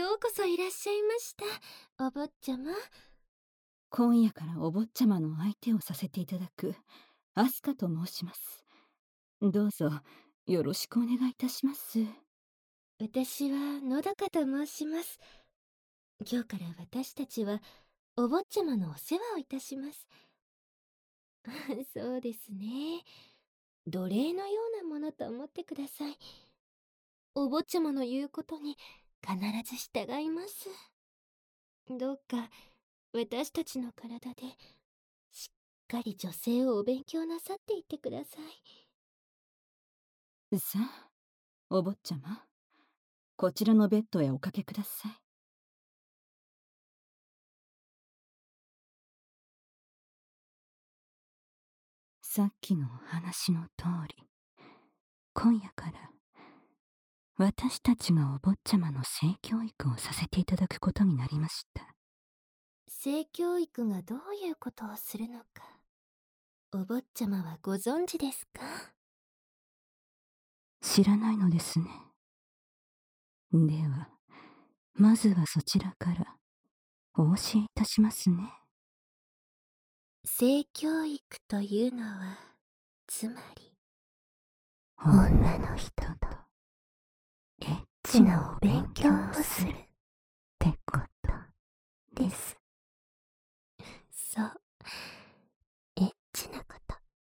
ようこそいらっしゃいました、お坊ちゃま。 今夜からお坊ちゃまの相手をさせていただくアスカと申します。どうぞよろしくお願いいたします。 私はのどかと申します。今日から私たちはお坊ちゃまのお世話をいたします。そうですね。奴隷のようなものと思ってください。お坊ちゃまの言うことに必ず従います。どうか私たちの体でしっかり女性をお勉強なさっていってください。 さあ、お坊ちゃま、こちらのベッドへおかけください。さっきのお話の通り、今夜から私たちがお坊ちゃまの性教育をさせていただくことになりました。 性教育がどういうことをするのか、お坊ちゃまはご存知ですか？ 知らないのですね。では、まずはそちらからお教えいたしますね。 性教育というのは、つまり女の人とエッチなお勉強をするってことです。 そう、エッチなこと。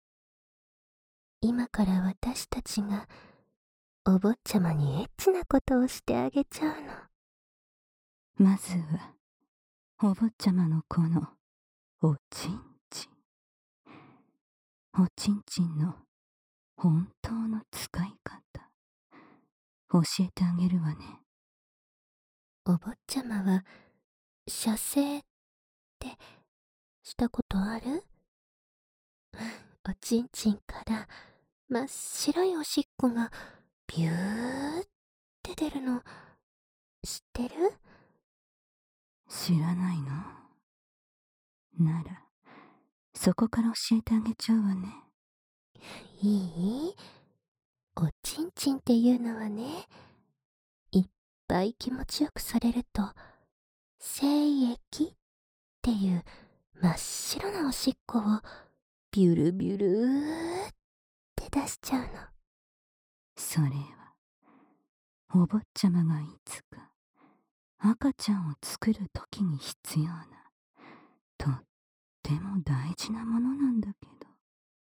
今から私たちがお坊ちゃまにエッチなことをしてあげちゃうの。 まずはお坊ちゃまのこのおちんちん、おちんちんの本当の使い方教えてあげるわね。 お坊ちゃまは射精ってしたことある？おちんちんから真っ白いおしっこがビューって出るの知ってる？ 知らないの？ならそこから教えてあげちゃうわね。 いい？おちんちんっていうのはね、いっぱい気持ちよくされると精液っていう真っ白なおしっこをビュルビュルーって出しちゃうの。 それはお坊ちゃまがいつか赤ちゃんを作る時に必要なとっても大事なものなんだけど、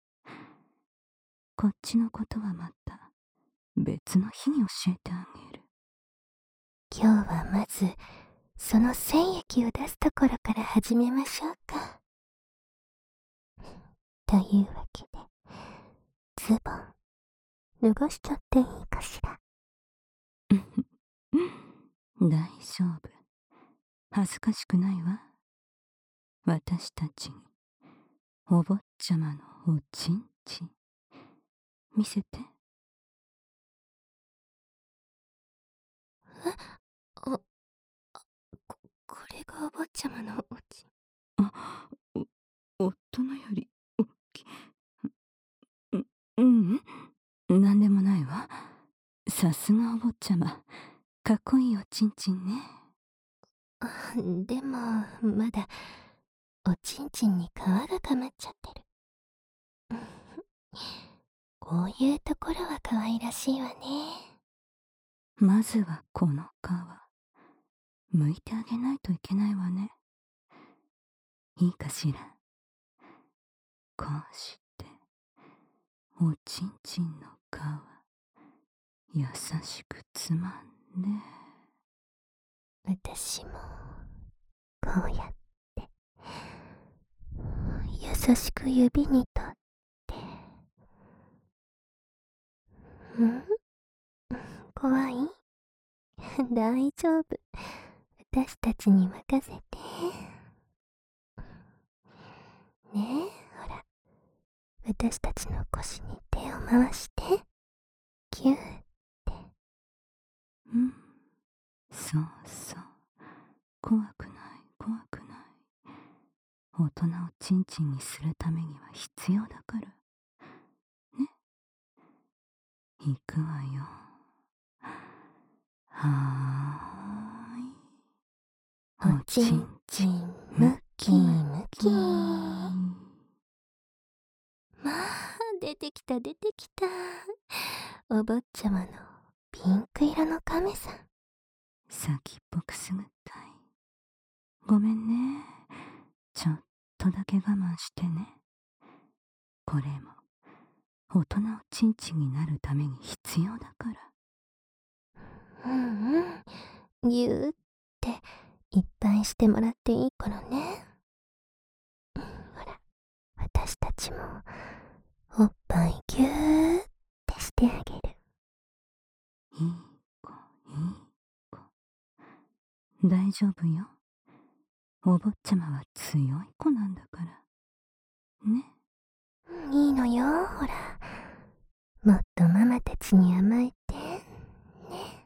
こっちのことはまた別の日に教えてあげる。 今日はまずその精液を出すところから始めましょうか。というわけで、ズボン脱がしちゃっていいかしら。 大丈夫、恥ずかしくないわ。私たちにお坊ちゃまのおちんちん見せて。 お、これがお坊ちゃまのおちん。 あ、夫のより大きい。うん、なんでもないわ。さすがお坊ちゃま、かっこいいおちんちんね。 でもまだおちんちんに皮がかまっちゃってる。こういうところは可愛らしいわね。 まずはこの皮剥いてあげないといけないわね。いいかしら。こうしておちんちんの皮優しくつまんで、 私もこうやって優しく指にとって。怖い？大丈夫、私たちに任せて。ねえ、ほら、私たちの腰に手を回して、キューって。 うん、そうそう、怖くない怖くない。大人をちんちんにするためには必要だからね。行くわよ。はーい。 おちんちんムキムキ。まあ、出てきた出てきた。お坊ちゃまのピンク色の亀さん。 先っぽくすぐったい。ごめんね。ちょっとだけ我慢してね。これも大人おちんちんになるために必要だから。 うんうん。ぎゅーっていっぱいしてもらっていいからね。ほら、私たちもおっぱいぎゅーってしてあげる。 いい子、いい子。大丈夫よ。お坊ちゃまは強い子なんだから。ね。 いいのよ、ほら。もっとママたちに甘えて。ね。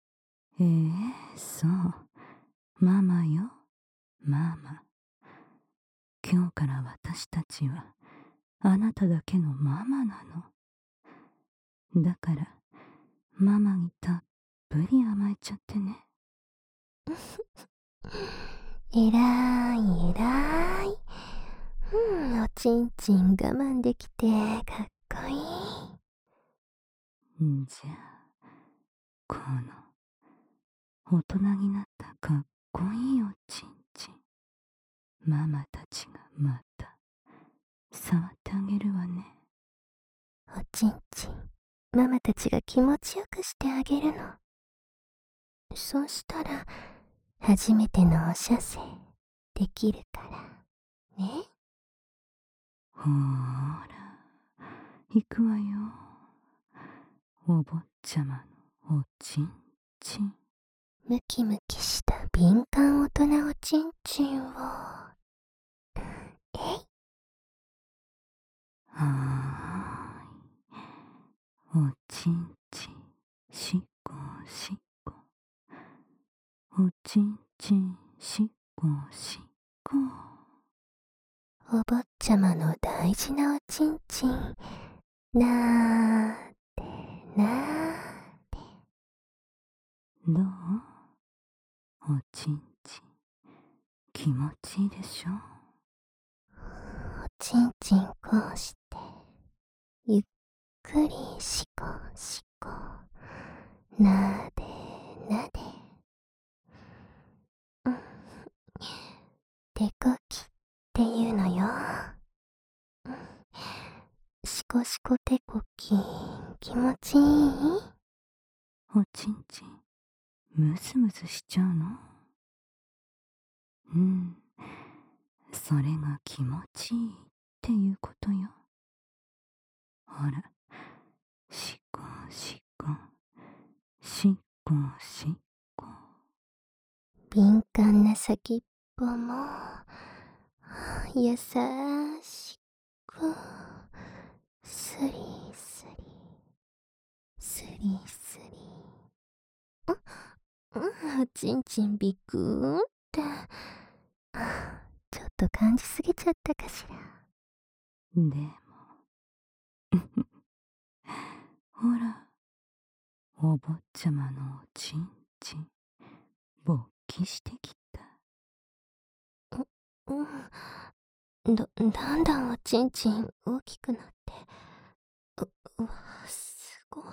そう。ママよ、ママ。今日から私たちはあなただけのママなの。だからママにたっぷり甘えちゃってね。 えらいえらい。おちんちん我慢できてかっこいい。 じゃあこの大人になったかっこいいおちんちん、ママたちがまた触ってあげるわね。 おちんちんママたちが気持ちよくしてあげるの。そうしたら初めてのお射精できるからね。 ほーら行くわよ、お坊ちゃまのおちんちん。 ムキムキした敏感大人おちんちんをえい。 はーい、おちんちんしっこしっこ、おちんちんしっこしっこ。 お坊ちゃまの大事なおちんちんなーってなーって。 どう？おちんちん気持ちいいでしょ？ おちんちんこうしてゆっくりしこしこなでなで。手こきっていうのよ。しこしこ手こき気持ちいい？ おちんちんムズムズしちゃうの？それが気持ちいいっていうことよ。ほら、しこしこしっこしっこ。 敏感な先っぽも優しくスリスリスリスリ。おちんちんビクーって。ちょっと感じすぎちゃったかしら。 でもほら、お坊ちゃまのおちんちん勃起してきた。 だんだんおちんちん大きくなって。うわ、すごい。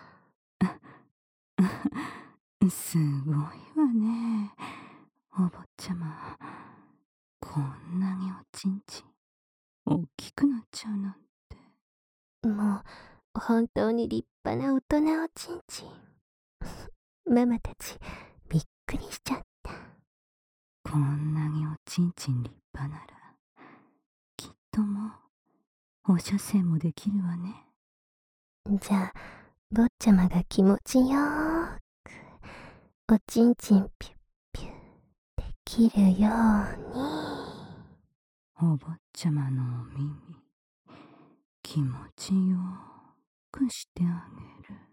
すごいわね、お坊ちゃま。こんなにおちんちん大きくなっちゃうなんて。 もう本当に立派な大人おちんちん。ママたちびっくりしちゃった。 こんなにおちんちん立派ならきっともうお射精もできるわね。 じゃあ坊ちゃまが気持ちよーくおちんちんピュッピュッできるように。 お坊ちゃまのお耳気持ちよくしてあげる。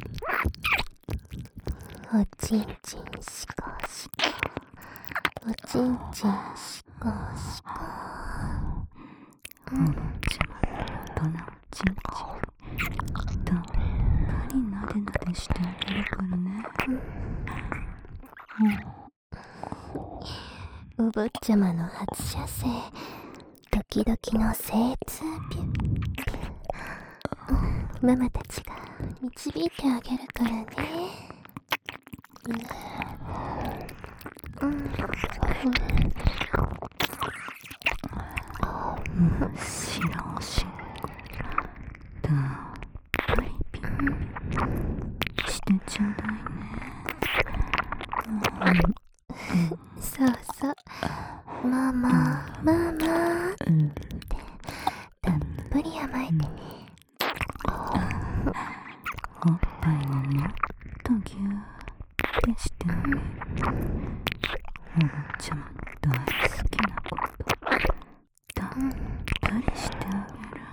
おちんちんしこしこおちちんちんしこしこ。 お坊ちゃまの大人おちんちんたっぷりなでなでしてあげるからね。 お坊ちゃまの初射精、ドキドキの精通ビュッママたちが導いてあげるからね。 白おしっこたっぷりピュッしてちょうだいね。 そうそう、ママママってたっぷり甘えてね。 おっぱいをもっとギューってしてあげる。お坊ちゃまの大好きなことたっぷりしてあ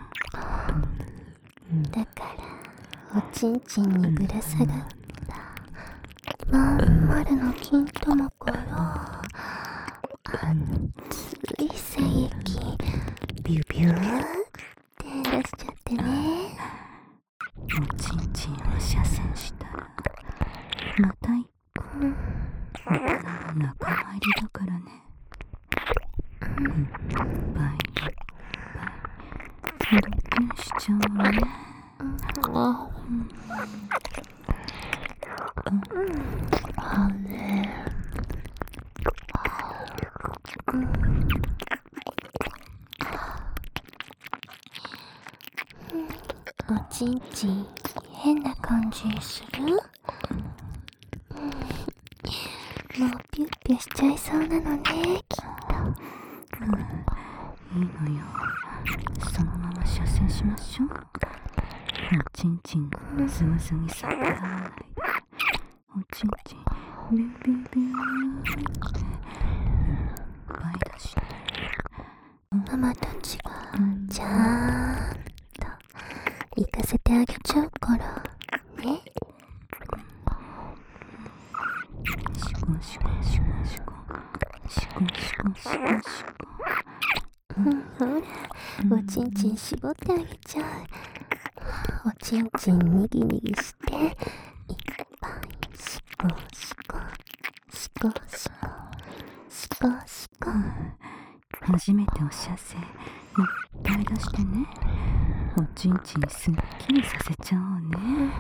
げる。 だからおちんちんにぶら下がったまん丸の金玉から熱い精液ビュビューって出しちゃってね。 おちんちんを射精したらまた一個大人の仲間入りだからね。いっぱいいっぱいドキュンしちゃうね。 おちんちん変な感じする？もうピュッピュしちゃいそうなのね、きっいいのよ。そのまま射精しましょう。おちんちんズムズム逆らわないで。おちんちんビュビュビューっていっぱい出して。 とママたちがちゃんと行かせてあげちゃうからね。 シコシコシコシコシコシコシコシコ。 ほら、おちんちん絞ってあげちゃう。おちんちんにぎにぎしていっぱいシコシコシコシコシコシコ。 初めてお射精いっぱい出してね。おちんちんすっきりさせちゃおうね。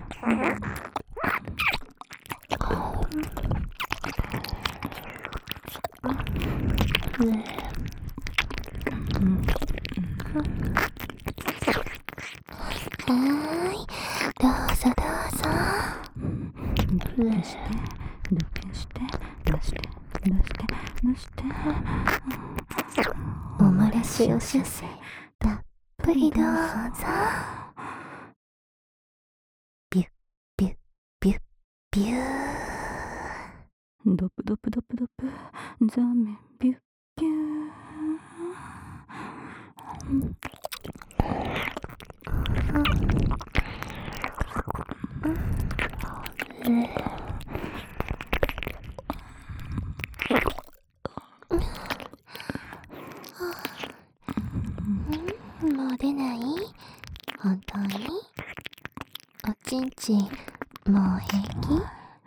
はーい、どうぞどうぞ。 ドキュンしてドキュンして出して出して出して。 おもらしお射精たっぷりどうぞ。ビュッビュッビュッビュー。 ドプドプドプドプザメビュッビュもう出ない？本当に？おちんちんもう平気？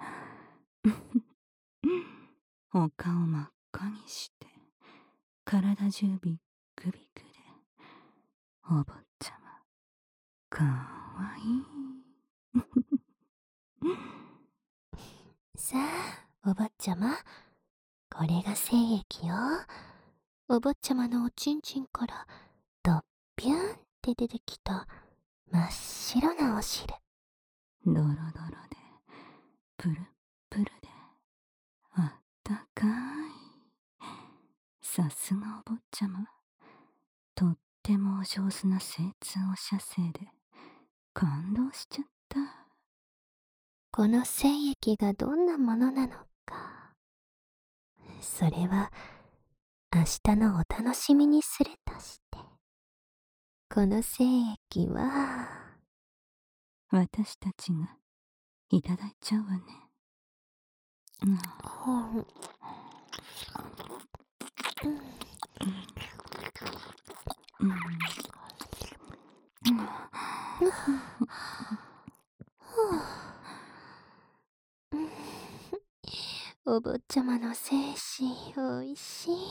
お顔真っ赤にして体中ビックビックで。お坊ちゃまかわいい。 さあ、お坊ちゃま、これが精液よ。お坊ちゃまのおちんちんからドッピュンって出てきた真っ白なお汁。 ドロドロでプルプルであったかい。さすがお坊ちゃま、とってもお上手な精通お射精で感動しちゃった。 この精液がどんなものなのか、それは明日のお楽しみにするとして、この精液は私たちがいただいちゃうわね。 お坊ちゃまの精子おいしい。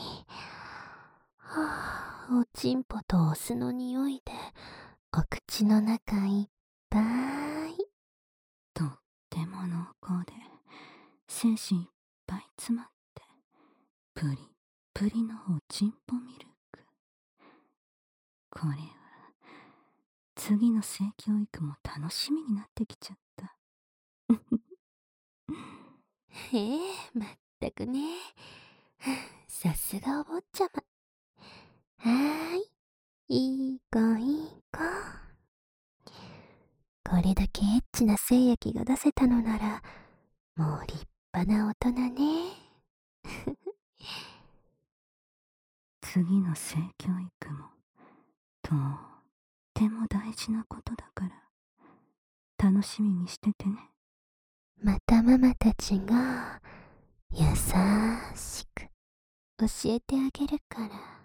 はあ、おちんぽとお酢の匂いでお口の中いっぱい。 とっても濃厚で精子いっぱい詰まってプリップリのおちんぽミルク。これは次の性教育も楽しみになってきちゃった。 へえ、まったくね。さすがお坊ちゃま。はーい、いい子いい子。これだけエッチな精液が出せたのなら、もう立派な大人ね。 次の性教育もとっても大事なことだから楽しみにしててね。 またママたちが優しく教えてあげるから。